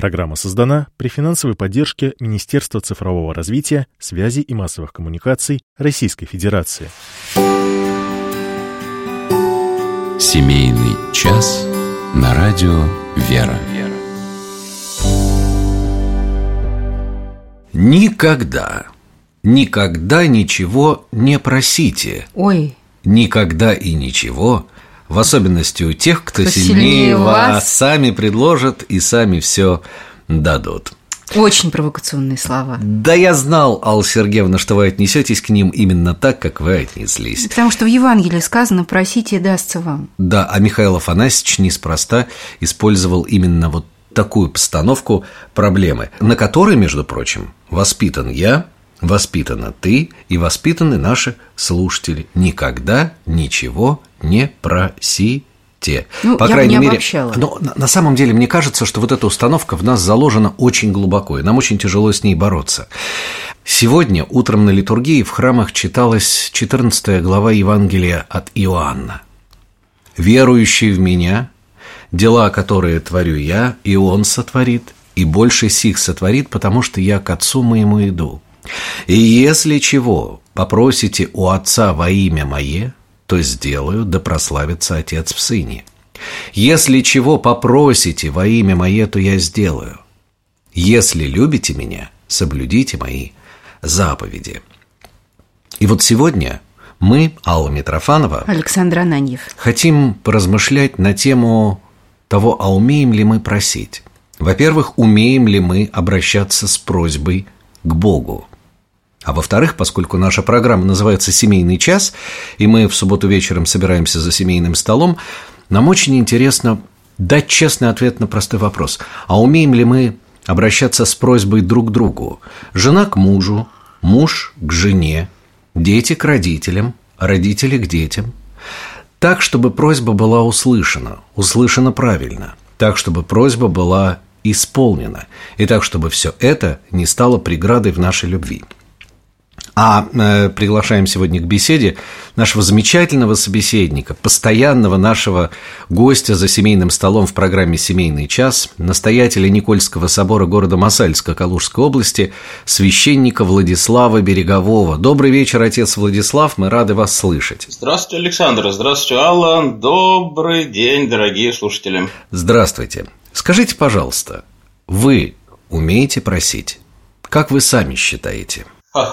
Программа создана при финансовой поддержке Министерства цифрового развития, связи и массовых коммуникаций Российской Федерации. Семейный час на радио «Вера». Никогда ничего не просите. Ой. Никогда и ничего, в особенности у тех, кто сильнее вас, сами предложат и сами все дадут. Очень провокационные слова. Да я знал, Алла Сергеевна, что вы отнесетесь к ним именно так, как вы отнеслись. Потому что в Евангелии сказано: просите, и дастся вам. Да, а Михаил Афанасьевич неспроста использовал именно вот такую постановку проблемы, на которой, между прочим, воспитан я, воспитана ты и воспитаны наши слушатели. Никогда ничего не просите. По крайней мере, но на самом деле мне кажется, что вот эта установка в нас заложена очень глубоко, и нам очень тяжело с ней бороться. Сегодня утром на литургии в храмах читалась 14 глава Евангелия от Иоанна. «Верующий в Меня, дела, которые творю Я, и Он сотворит, и больше сих сотворит, потому что Я к Отцу Моему иду. И если чего попросите у Отца во имя Мое, то сделаю, да прославится Отец в Сыне. Если чего попросите во имя Мое, то Я сделаю. Если любите Меня, соблюдите Мои заповеди». И вот сегодня мы, Алла Митрофанова, Александр Ананьев, хотим поразмышлять на тему того, а умеем ли мы просить. Во-первых, умеем ли мы обращаться с просьбой к Богу. А во-вторых, поскольку наша программа называется «Семейный час», и мы в субботу вечером собираемся за семейным столом, нам очень интересно дать честный ответ на простой вопрос. А умеем ли мы обращаться с просьбой друг к другу? Жена к мужу, муж к жене, дети к родителям, родители к детям. Так, чтобы просьба была услышана правильно, так, чтобы просьба была исполнена, и так, чтобы все это не стало преградой в нашей любви. Приглашаем сегодня к беседе нашего замечательного собеседника, постоянного нашего гостя за семейным столом в программе «Семейный час», настоятеля Никольского собора города Мосальска Калужской области, священника Владислава Берегового. Добрый вечер, отец Владислав, мы рады вас слышать. Здравствуйте, Александр, здравствуйте, Алла, добрый день, дорогие слушатели. Здравствуйте. Скажите, пожалуйста, вы умеете просить? Как вы сами считаете?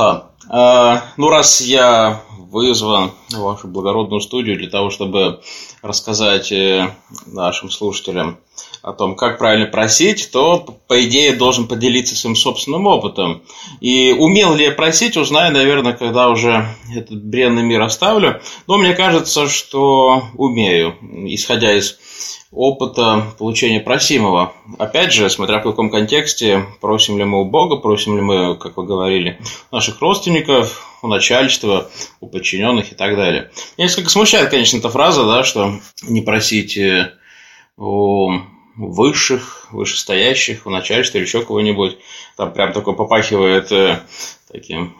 Раз я вызван в вашу благородную студию для того, чтобы рассказать нашим слушателям о том, как правильно просить, то, по идее, должен поделиться своим собственным опытом. И умел ли я просить, узнаю, наверное, когда уже этот бренный мир оставлю. Но мне кажется, что умею, исходя из опыта получения просимого. Опять же, смотря в каком контексте, просим ли мы у Бога, просим ли мы, как вы говорили, у наших родственников, у начальства, у подчиненных и так далее. Меня несколько смущает, конечно, эта фраза, да, что не просите у вышестоящих, у начальства или еще кого-нибудь. Там прям такое попахивает таким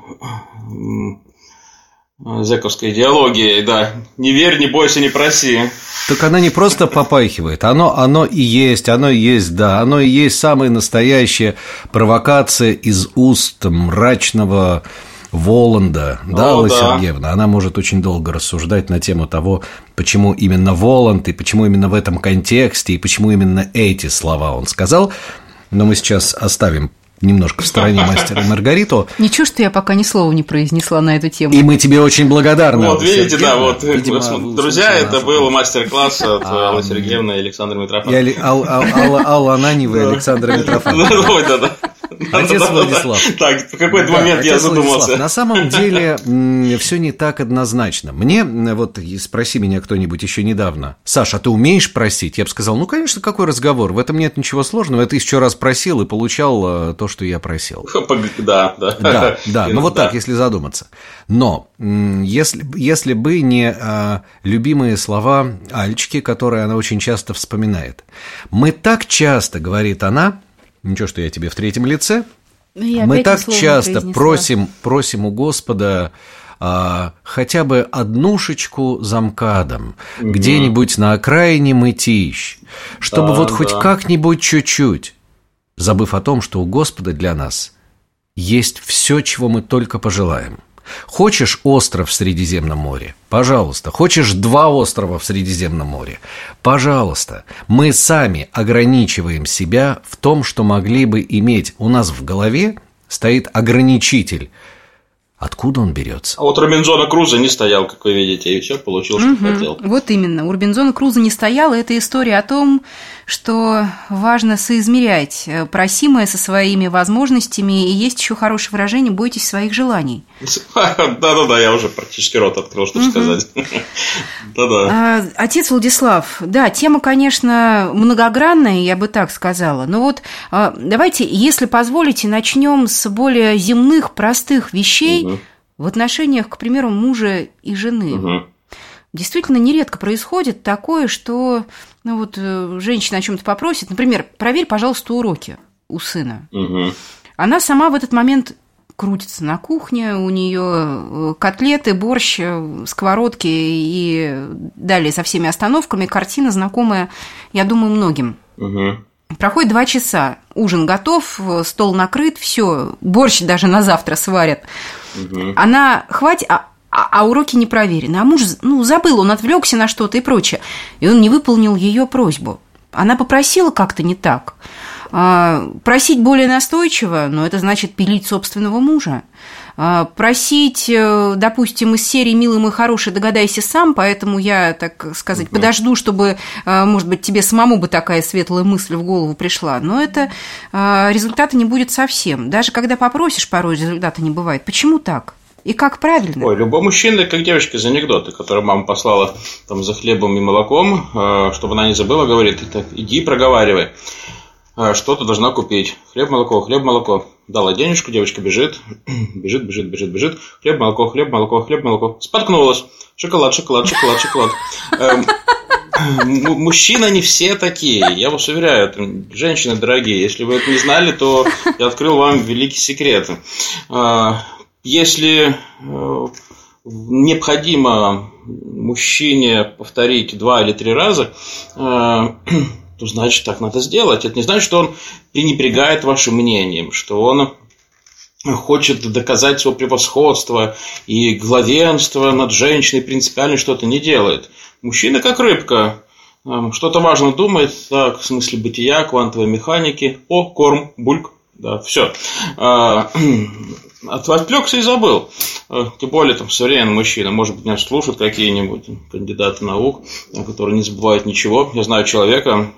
зэковской идеологией, да. Не верь, не бойся, не проси. Так она не просто попахивает, оно и есть, да, оно и есть самая настоящая провокация из уст мрачного Воланда, да, Алла Сергеевна? Она может очень долго рассуждать на тему того, почему именно Воланд, и почему именно в этом контексте, и почему именно эти слова он сказал. Но мы сейчас оставим немножко в стороне «Мастера и Маргариту». Ничего, что я пока ни слова не произнесла на эту тему. И мы тебе очень благодарны. Вот, видите, да, вот, видимо, друзья, это был мастер-класс от Аллы Сергеевны и Александра Митрофанова. Алла Ананьева и Александра Митрофанова. Да. Отец Владислав. Так, в какой-то момент я задумался. На самом деле все не так однозначно. Мне, вот спроси меня кто-нибудь еще недавно: Саша, а ты умеешь просить? Я бы сказал, ну, конечно, какой разговор, в этом нет ничего сложного, я 1000 раз просил и получал то, что я просил. Да, ну вот так, если задуматься. Но если бы не любимые слова Альчики, которые она очень часто вспоминает. Мы так часто, говорит она, ничего, что я тебе в третьем лице, мы так часто просим у Господа хотя бы однушечку за МКАДом, где-нибудь на окраине Мытищ, чтобы вот хоть как-нибудь чуть-чуть. забыв о том, что у Господа для нас есть все, чего мы только пожелаем. Хочешь остров в Средиземном море? Пожалуйста. Хочешь 2 острова в Средиземном море? Пожалуйста. Мы сами ограничиваем себя в том, что могли бы иметь. У нас в голове стоит ограничитель. Откуда он берется? А вот Робинзона Крузо не стоял, как вы видите, и все получил, что хотел. Вот именно. У Робинзона Крузо не стоял, и это история о том, что важно соизмерять просимое со своими возможностями, и есть еще хорошее выражение «бойтесь своих желаний». Да-да-да, я уже практически рот открыл, чтобы сказать. Да-да. Отец Владислав, да, тема, конечно, многогранная, я бы так сказала, но вот давайте, если позволите, начнем с более земных, простых вещей в отношениях, к примеру, мужа и жены. Действительно, нередко происходит такое, что женщина о чем-то попросит, например, проверь, пожалуйста, уроки у сына. Она сама в этот момент крутится на кухне, у нее котлеты, борщ, сковородки и далее со всеми остановками. Картина знакомая, я думаю, многим. Проходит 2 часа, ужин готов, стол накрыт, все, борщ даже на завтра сварят. Она хватит, а уроки не проверены. А муж, забыл, он отвлекся на что-то и прочее. И он не выполнил ее просьбу. Она попросила как-то не так. Просить более настойчиво, но это значит пилить собственного мужа. Просить, допустим, из серии «Милый мой хороший, догадайся сам», поэтому я, так сказать, подожду, чтобы, может быть, тебе самому бы такая светлая мысль в голову пришла. Но это результата не будет совсем. Даже когда попросишь, порой результата не бывает. Почему так? И как правильно? Ой, любой мужчина, как девочка из анекдота, которую мама послала там за хлебом и молоком, чтобы она не забыла, говорит: иди проговаривай. Что ты должна купить? Хлеб, молоко. Дала денежку, девочка бежит. Хлеб, молоко. Споткнулась. Шоколад. Мужчины не все такие, я вас уверяю, женщины дорогие. Если вы это не знали, то я открыл вам великий секрет. Если необходимо мужчине повторить 2 или 3 раза, то значит, так надо сделать. Это не значит, что он пренебрегает вашим мнением, что он хочет доказать свое превосходство и главенство над женщиной, принципиально что-то не делает. Мужчина как рыбка, что-то важно думает, так, в смысле бытия, квантовой механики, корм, бульк, да, все. Отвлекся и забыл. Тем более, современный мужчина, может быть, меня слушают какие-нибудь кандидаты наук, которые не забывают ничего. Я знаю человека,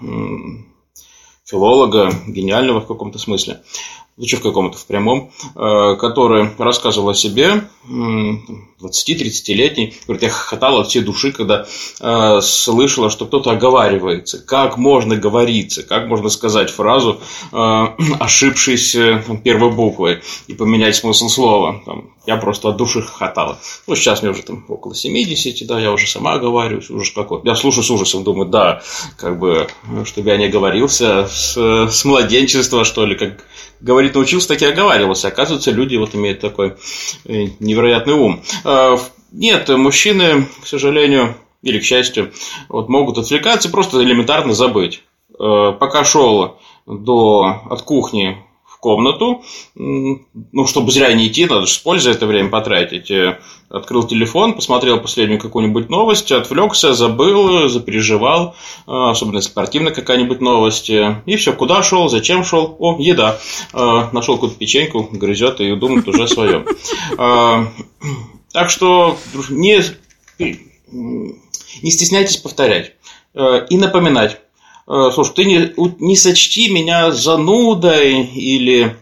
филолога, гениального в каком-то смысле, в каком-то в прямом, который рассказывал о себе, 20-30-летний, говорит, я хохотал от всей души, когда слышала, что кто-то оговаривается. Как можно говориться, как можно сказать фразу, ошибшись первой буквой, и поменять смысл слова. Я просто от души хохотала. Сейчас мне уже около 70, да, я уже сама оговариваюсь, ужас какой. Я слушаю с ужасом, думаю, да, чтобы я не оговорился с младенчества, что ли, как говорить научился, так и оговаривался. Оказывается, люди имеют такой невероятный ум. Нет, мужчины, к сожалению, или к счастью, могут отвлекаться и просто элементарно забыть. Пока шел от кухни в комнату, чтобы зря не идти, надо же с пользой это время потратить. Открыл телефон, посмотрел последнюю какую-нибудь новость, отвлекся, забыл, запереживал, особенно если спортивная какая-нибудь новость. И все, куда шел, зачем шел? Еда. Нашел какую-то печеньку, грызет и думает уже о своем. Так что не стесняйтесь повторять и напоминать. Слушай, ты не сочти меня занудой или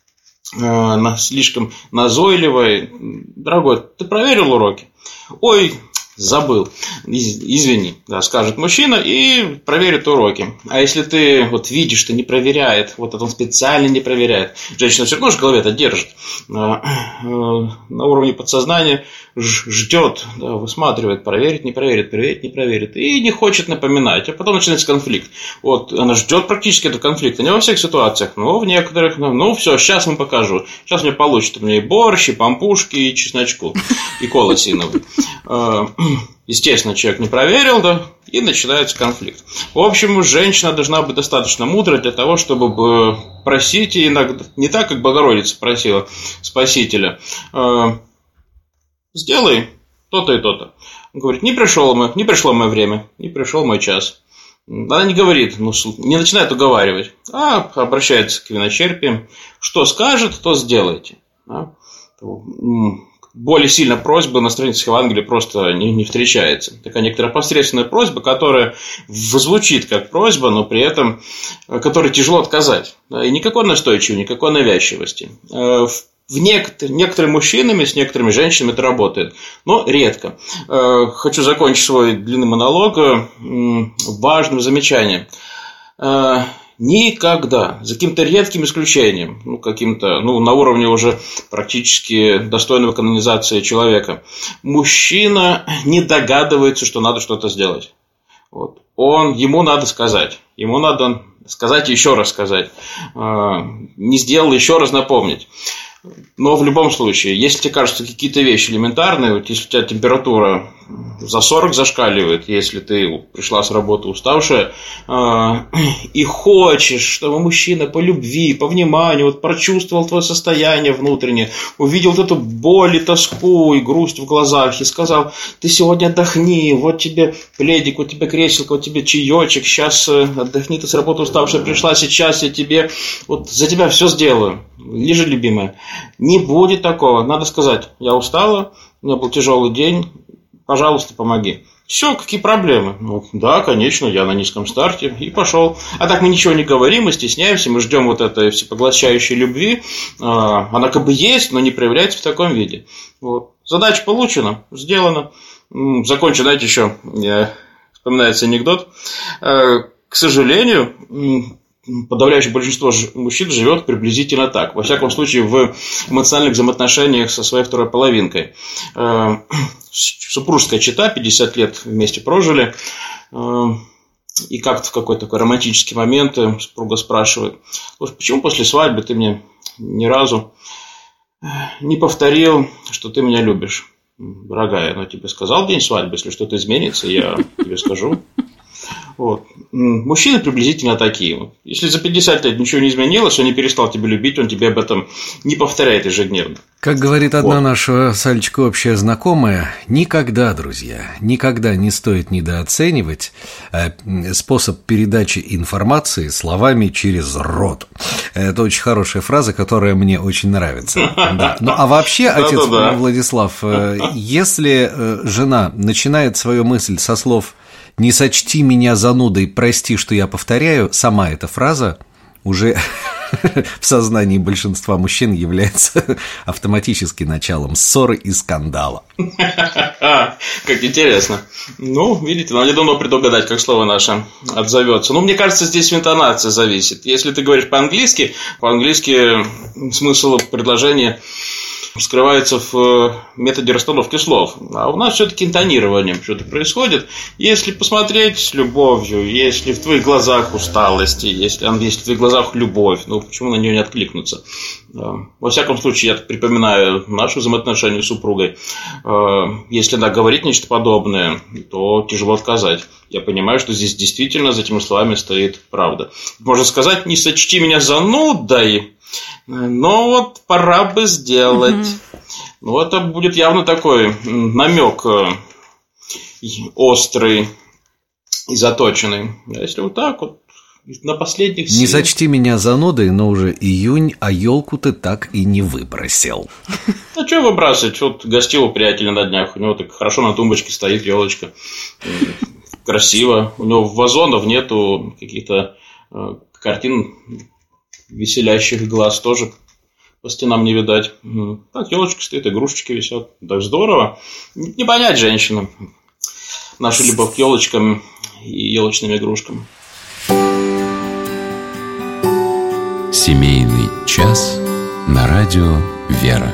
слишком назойливой. Дорогой, ты проверил уроки? Ой, забыл. Извини, да, скажет мужчина и проверит уроки. А если ты видишь, что не проверяет, это он специально не проверяет, женщина все равно же в голове это держит. На уровне подсознания ждет, да, высматривает, проверит, не проверит, и не хочет напоминать, а потом начинается конфликт. Она ждет практически этот конфликт, не во всех ситуациях, но в некоторых, все, сейчас вам покажу, сейчас мне получится, у меня и борщ, и пампушки, и чесночку, и кола синовый. Естественно, человек не проверил, да, и начинается конфликт. В общем, женщина должна быть достаточно мудрой для того, чтобы просите иногда, не так, как Богородица просила Спасителя, сделай то-то и то-то. Он говорит, не пришло мое время, не пришел мой час. Она не говорит, не начинает уговаривать, а обращается к виночерпиям, что скажет, то сделайте. Более сильно просьбы на страницах Евангелия просто не встречается. Такая некоторая посредственная просьба, которая звучит как просьба, но при этом которой тяжело отказать. И никакой настойчивости, никакой навязчивости. Некоторыми мужчинами, с некоторыми женщинами это работает, но редко. Хочу закончить свой длинный монолог важным замечанием. Никогда, за каким-то редким исключением, на уровне уже практически достойного канонизации человека, мужчина не догадывается, что надо что-то сделать. Ему надо сказать, и еще раз сказать, не сделал, еще раз напомнить. Но в любом случае, если тебе кажутся какие-то вещи элементарные, если у тебя температура за 40 зашкаливает, если ты пришла с работы уставшая, и хочешь, чтобы мужчина по любви, по вниманию прочувствовал твое состояние внутреннее, увидел эту боль и тоску, и грусть в глазах, и сказал, ты сегодня отдохни, вот тебе пледик, вот тебе креселко, вот тебе чаечек, сейчас отдохни, ты с работы уставшая пришла, сейчас я тебе, за тебя все сделаю, лежи, любимая. Не будет такого. Надо сказать, я устала, у меня был тяжелый день, пожалуйста, помоги. Все, какие проблемы? Да, конечно, я на низком старте, и пошел. А так мы ничего не говорим, мы стесняемся, мы ждем этой всепоглощающей любви. Она как бы есть, но не проявляется в таком виде. Задача получена, сделана. Закончу, знаете, еще вспоминается анекдот. К сожалению, подавляющее большинство мужчин живет приблизительно так. Во всяком случае, в эмоциональных взаимоотношениях со своей второй половинкой. Супружеская чета, 50 лет вместе прожили. И как-то в какой-то такой романтический момент супруга спрашивает, почему после свадьбы ты мне ни не повторил, что ты меня любишь? Дорогая, я тебе сказал день свадьбы, если что-то изменится, я тебе скажу. Мужчины приблизительно такие. Если за 50 лет ничего не изменилось, он не перестал тебя любить, он тебе об этом не повторяет ежедневно. Как говорит одна наша с Алечкой общая знакомая, никогда, друзья, никогда не стоит недооценивать способ передачи информации словами через рот. Это очень хорошая фраза, которая мне очень нравится. Да. А вообще, отец Владислав, если жена начинает свою мысль со слов «не сочти меня занудой, прости, что я повторяю», сама эта фраза уже в сознании большинства мужчин является автоматически началом ссоры и скандала. Как интересно. Видите, надо давно предугадать, как слово наше отзовется. Мне кажется, здесь интонация зависит. Если ты говоришь по-английски смысл предложения скрывается в методе расстановки слов. А у нас все-таки интонированием что-то происходит. Если посмотреть с любовью, если в твоих глазах усталость, если в твоих глазах любовь, почему на нее не откликнуться? Во всяком случае, я припоминаю наши взаимоотношения с супругой. Если она говорит нечто подобное, то тяжело отказать. Я понимаю, что здесь действительно за этими словами стоит правда. Можно сказать, не сочти меня занудой, но пора бы сделать. Это будет явно такой намек острый и заточенный. А если на последних силах. Не сочти меня занудой, но уже июнь, а елку ты так и не выбросил. Что выбрасывать? Гостил у приятеля на днях, у него так хорошо на тумбочке стоит елочка. Красиво. У него вазонов нету, каких-то картин веселящих глаз тоже по стенам не видать. Так, елочка стоит, игрушечки висят. Так здорово. Не понять женщинам нашу любовь к елочкам и елочным игрушкам. Семейный час на радио «Вера».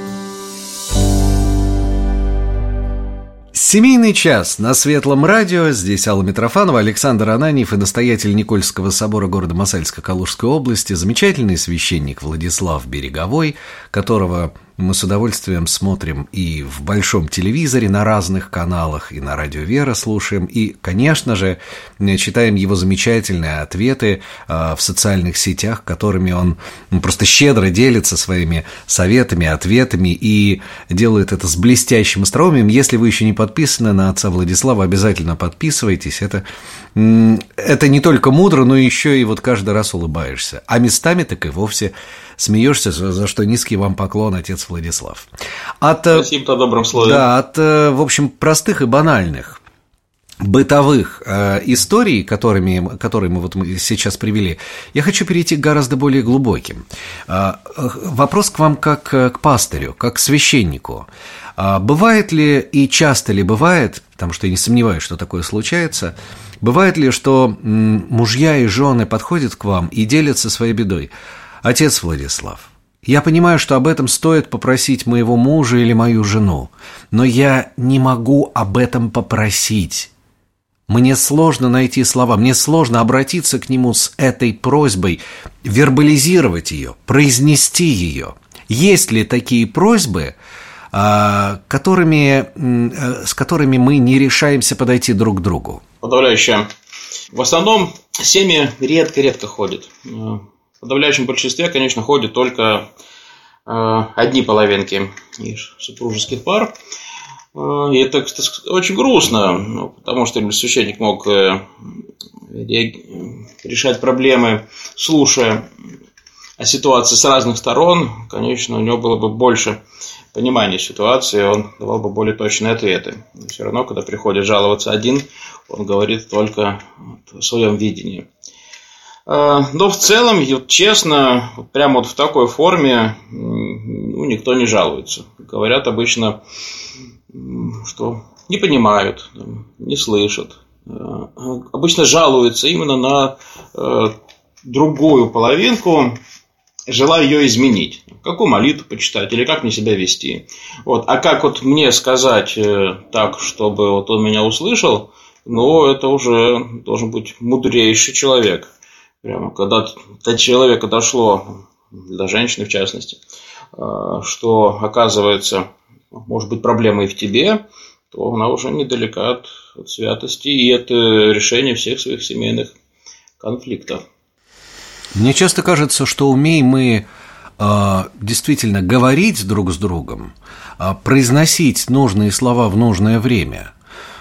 Семейный час на Светлом радио. Здесь Алла Митрофанова, Александр Ананьев и настоятель Никольского собора города Мосальска Калужской области, замечательный священник Владислав Береговой, которого мы с удовольствием смотрим и в большом телевизоре на разных каналах, и на радио «Вера» слушаем, и, конечно же, читаем его замечательные ответы в социальных сетях, которыми он просто щедро делится своими советами, ответами и делает это с блестящим остроумием. Если вы еще не подписаны на отца Владислава, обязательно подписывайтесь. Это не только мудро, но еще и вот каждый раз улыбаешься. А местами так и вовсе смеешься, за что низкий вам поклон, отец Владислав. Спасибо на добром слове. Да, в общем, простых и банальных бытовых историй, которые мы вот сейчас привели, я хочу перейти к гораздо более глубоким. Вопрос к вам как к пастырю, как к священнику. Бывает ли и часто ли бывает, потому что я не сомневаюсь, что такое случается, бывает ли, что мужья и жены подходят к вам и делятся своей бедой? Отец Владислав, я понимаю, что об этом стоит попросить моего мужа или мою жену, но я не могу об этом попросить. Мне сложно найти слова, мне сложно обратиться к нему с этой просьбой, вербализировать ее, произнести ее. Есть ли такие просьбы, с которыми мы не решаемся подойти друг к другу? Подавляющее. В основном семьи редко-редко ходят. В подавляющем большинстве, конечно, ходят только одни половинки из супружеских пар. И это, кстати, очень грустно, потому что священник мог решать проблемы, слушая о ситуации с разных сторон. Конечно, у него было бы больше понимания ситуации, он давал бы более точные ответы. Но все равно, когда приходит жаловаться один, он говорит только о своем видении. Но в целом, честно, прямо вот в такой форме никто не жалуется. Говорят обычно, что не понимают, не слышат. Обычно жалуются именно на другую половинку, желая ее изменить. Какую молитву почитать или как мне себя вести. Вот. А как вот мне сказать так, чтобы вот он меня услышал, это уже должен быть мудрейший человек. Прямо когда до человека дошло, до женщины в частности, что, оказывается, может быть проблема и в тебе, то она уже недалека от святости и от решения всех своих семейных конфликтов. Мне часто кажется, что умеем мы действительно говорить друг с другом, произносить нужные слова в нужное время,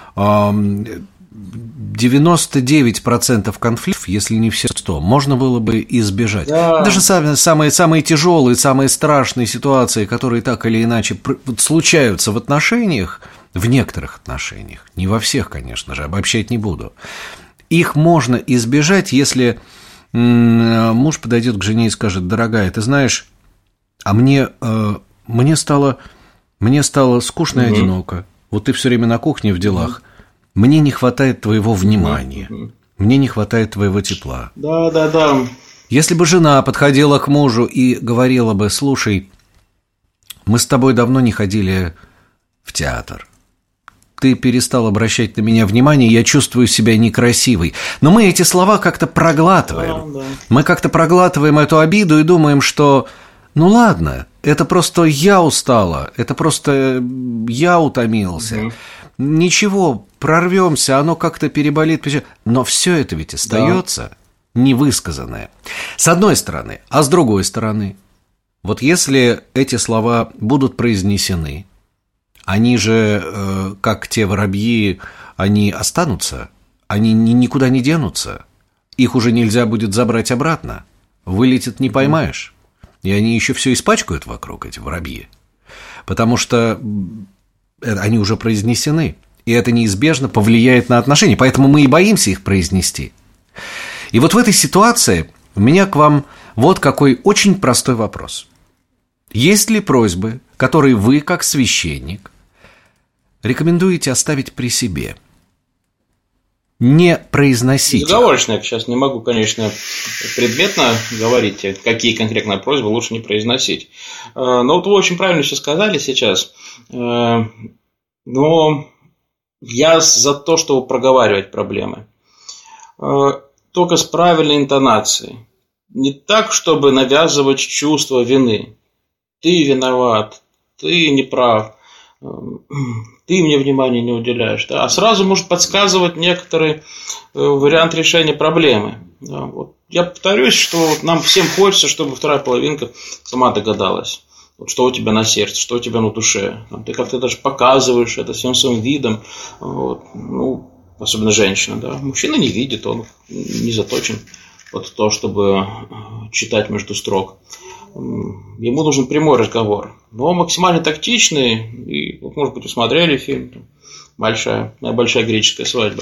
99% конфликтов, если не все 100%, можно было бы избежать. Да. Даже самые тяжелые, самые страшные ситуации, которые так или иначе случаются в отношениях, в некоторых отношениях, не во всех, конечно же, обобщать не буду, их можно избежать, если муж подойдет к жене и скажет: дорогая, ты знаешь, а мне стало скучно и одиноко, вот ты все время на кухне в делах, мне не хватает твоего внимания, мне не хватает твоего тепла. Да. Если бы жена подходила к мужу и говорила бы: слушай, мы с тобой давно не ходили в театр, ты перестал обращать на меня внимание, я чувствую себя некрасивой. Но мы эти слова как-то проглатываем. Да. Мы как-то проглатываем эту обиду и думаем, что ладно, это просто я устала, это просто я утомился. Ничего, прорвемся, оно как-то переболит. Но все это ведь остается невысказанное. С одной стороны. А с другой стороны, вот если эти слова будут произнесены, они же, как те воробьи, они останутся, они никуда не денутся, их уже нельзя будет забрать обратно, вылетит не поймаешь, и они еще все испачкают вокруг, эти воробьи, потому что они уже произнесены, и это неизбежно повлияет на отношения, поэтому мы и боимся их произнести. И вот в этой ситуации у меня к вам вот какой очень простой вопрос. Есть ли просьбы, которые вы, как священник, рекомендуете оставить при себе? Не произносите. Безоговорочно, я сейчас не могу, конечно, предметно говорить, какие конкретно просьбы лучше не произносить. Но вот вы очень правильно все сказали сейчас. Но я за то, чтобы проговаривать проблемы. Только с правильной интонацией. Не так, чтобы навязывать чувство вины. Ты виноват, ты не прав, ты мне внимания не уделяешь, да, а сразу может подсказывать некоторый вариант решения проблемы. Да, вот. Я повторюсь, что нам всем хочется, чтобы вторая половинка сама догадалась, вот, что у тебя на сердце, что у тебя на душе. Ты как-то даже показываешь это всем своим видом, вот, ну, особенно женщина. Да. Мужчина не видит, он не заточен под то, чтобы читать между строк. Ему нужен прямой разговор, но максимально тактичный. И, вот, может быть, вы смотрели фильм «Моя большая греческая свадьба».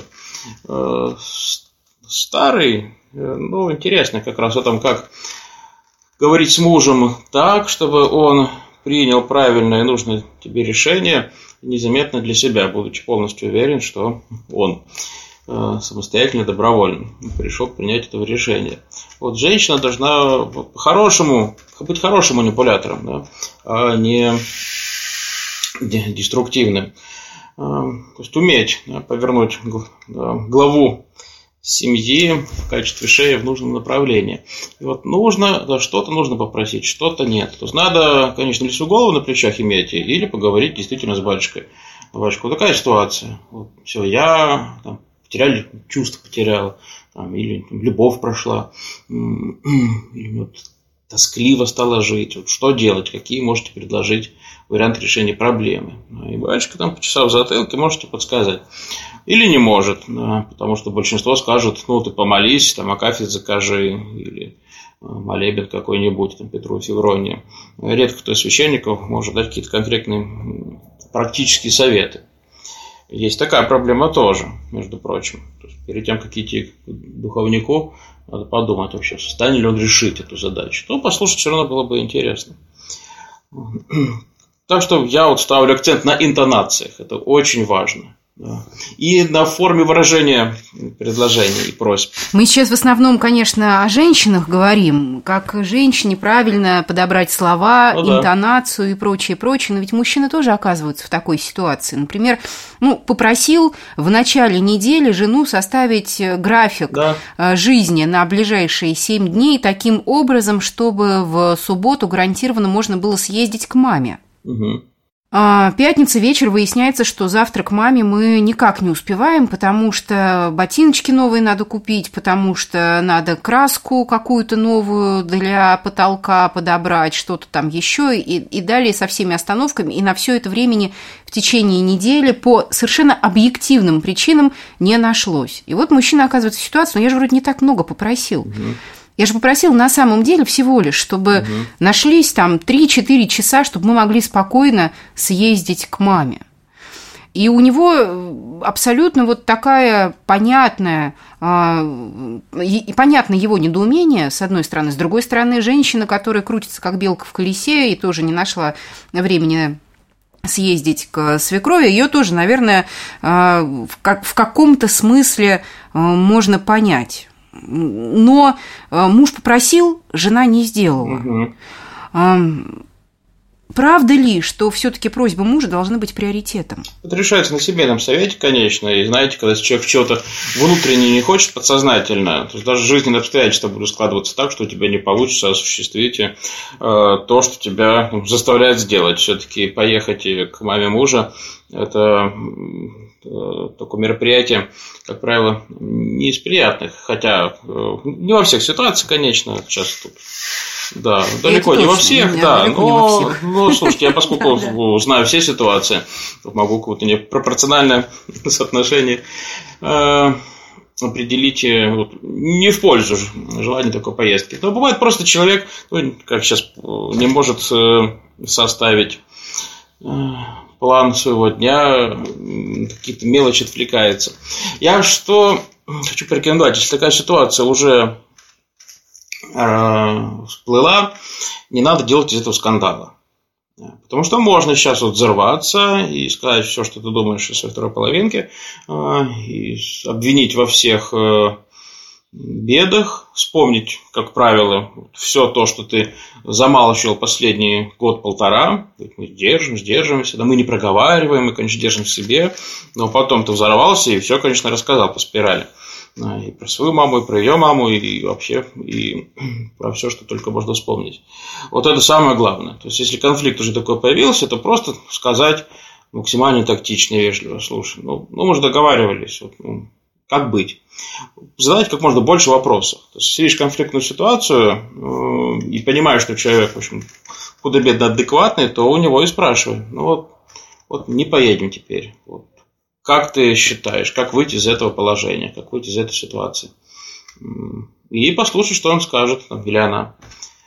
Старый, ну, интересно как раз о том, как говорить с мужем так, чтобы он принял правильное и нужное тебе решение незаметно для себя, будучи полностью уверен, что он самостоятельно, добровольно пришел к принятию этого решения. Вот женщина должна по-хорошему быть хорошим манипулятором, да, а не деструктивным. То есть уметь, да, повернуть главу семьи в качестве шеи в нужном направлении. И вот что-то нужно попросить, что-то нет. То есть надо, конечно, лису голову на плечах иметь или поговорить действительно с батюшкой. Батюшка, вот такая ситуация. Вот, все, я чувство потерял, или любовь прошла, или вот тоскливо стало жить. Вот что делать? Какие можете предложить варианты решения проблемы? И батюшка, почесав затылки, можете подсказать. Или не может, да, потому что большинство скажут, ты помолись, акафист закажи, или молебен какой-нибудь, Петру Февронии. Редко кто из священников может дать какие-то конкретные практические советы. Есть такая проблема тоже, между прочим. То есть, перед тем, как идти к духовнику, надо подумать вообще, в состоянии ли он решить эту задачу. Послушать все равно было бы интересно. Так что я ставлю акцент на интонациях. Это очень важно. Да. И на форме выражения предложений и просьб. Мы сейчас в основном, конечно, о женщинах говорим, как женщине правильно подобрать слова, интонацию и прочее, но ведь мужчины тоже оказываются в такой ситуации. Например, попросил в начале недели жену составить график жизни на ближайшие 7 дней таким образом, чтобы в субботу гарантированно можно было съездить к маме. Угу. Пятница вечер, выясняется, что завтра к маме мы никак не успеваем, потому что ботиночки новые надо купить, потому что надо краску какую-то новую для потолка подобрать, что-то там еще, и далее со всеми остановками, и на все это времени в течение недели по совершенно объективным причинам не нашлось. И вот мужчина оказывается в ситуации, я же вроде не так много попросил. Угу. Я же попросила на самом деле всего лишь, чтобы нашлись 3-4 часа, чтобы мы могли спокойно съездить к маме. И у него абсолютно такая понятная его недоумение, с одной стороны. С другой стороны, женщина, которая крутится как белка в колесе и тоже не нашла времени съездить к свекрови, ее тоже, наверное, в каком-то смысле можно понять. Но муж попросил, жена не сделала. Правда ли, что все-таки просьбы мужа должны быть приоритетом? Это решается на семейном совете, конечно. И знаете, когда человек чего-то внутренне не хочет, подсознательно, то есть даже жизненные обстоятельства будут складываться так, что у тебя не получится осуществить то, что тебя заставляет сделать. Все-таки поехать к маме мужа – это такое мероприятие, как правило, не из приятных. Хотя не во всех ситуациях, конечно, сейчас тут. Да, далеко не во всех, да. Но, слушайте, я поскольку знаю все ситуации, могу какое-то непропорциональное соотношение определить не в пользу желания такой поездки. Но бывает просто человек, как сейчас, не может составить план своего дня, какие-то мелочи отвлекается. Я что хочу порекомендовать, если такая ситуация уже всплыла, не надо делать из этого скандала. Потому что можно сейчас взорваться и сказать все, что ты думаешь о своей второй половинке, и обвинить во всех бедах, вспомнить, как правило, все то, что ты замалчивал последний год-полтора. Мы сдерживаемся, да мы не проговариваем, мы, конечно, держим в себе, но потом ты взорвался и все, конечно, рассказал по спирали. И про свою маму, и про ее маму, и вообще и про все, что только можно вспомнить. Вот это самое главное. То есть, если конфликт уже такой появился, то просто сказать максимально тактично и вежливо: слушай, мы же договаривались, как быть? Задать как можно больше вопросов. То есть, если видишь конфликтную ситуацию и понимаешь, что человек, в общем, худо-бедно адекватный, то у него и спрашивай: вот не поедем теперь. Как ты считаешь, как выйти из этого положения, как выйти из этой ситуации? И послушай, что он скажет, или она.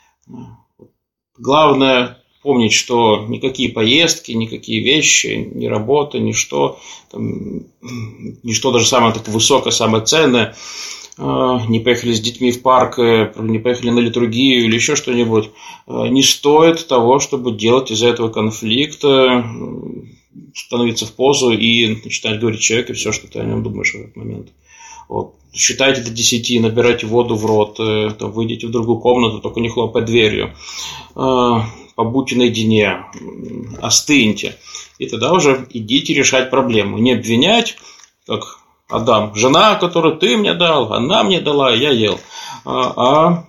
Главное помнить, что никакие поездки, никакие вещи, ни работа, ничто даже самое такое высокое, самое ценное, не поехали с детьми в парк, не поехали на литургию или еще что-нибудь, не стоит того, чтобы делать из этого конфликта, становиться в позу и начинать говорить человеку все, что ты о нем думаешь в этот момент. Считайте до 10, набирайте воду в рот, выйдите в другую комнату, только не хлопать дверью, побудьте наедине, остыньте. И тогда уже идите решать проблему. Не обвинять, как Адам: жена, которую ты мне дал, она мне дала, я ел. А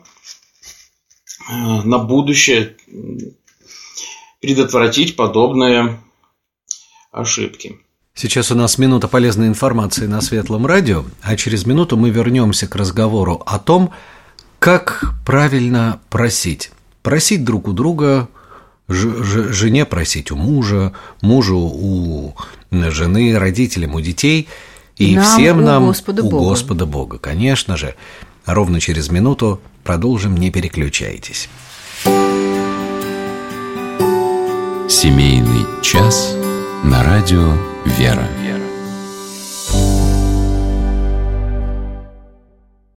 на будущее предотвратить подобные ошибки. Сейчас у нас минута полезной информации на Светлом радио, а через минуту мы вернемся к разговору о том, как правильно просить. Просить друг у друга, жене просить у мужа, мужу у жены, родителям у детей, и всем нам у Господа Бога. Конечно же, ровно через минуту продолжим, не переключайтесь. Семейный час на радио «Вера».